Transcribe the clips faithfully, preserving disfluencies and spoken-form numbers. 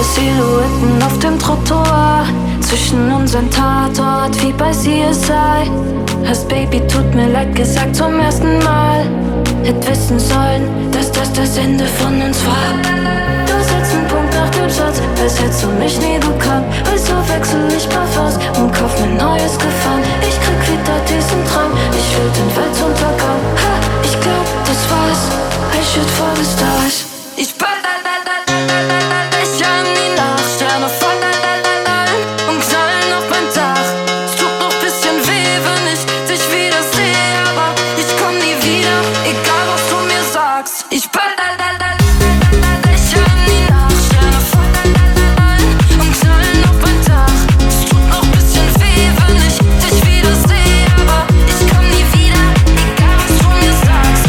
Silhouetten auf dem Trottoir, zwischen unseren Tatort wie bei C S I. Hast Baby, tut mir leid gesagt zum ersten Mal. Hätt wissen sollen, dass das das Ende von uns war. Du setzt einen Punkt nach dem Satz, als hättest du mich nie bekannt. Also wechsel ich Parfums und kauf mir neues Gefallen. Ich krieg wieder diesen Traum, ich will den Weltuntergang. Ha, ich glaub, das war's, I shoot for the stars. Ich bin ich an die Nacht, Sterne fallen und knallen auf mein Dach. Es tut noch bisschen weh, wenn ich dich wieder sehe, aber ich komm nie wieder, egal was du mir sagst. Ich bin ich an die Nacht, Sterne fallen und knallen auf mein Dach. Es tut noch bisschen weh, wenn ich dich wieder sehe, aber ich komm nie wieder, egal was du mir sagst.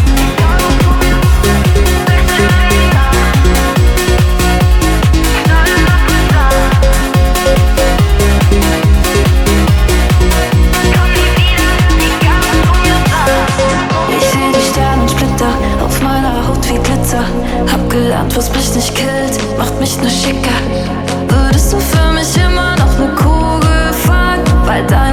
Ich seh die Sternensplitter auf meiner Haut wie Glitzer. Hab gelernt, was mich nicht killt, macht mich nur schicker. Würdest du für mich immer noch ne Kugel fangen? Weil dein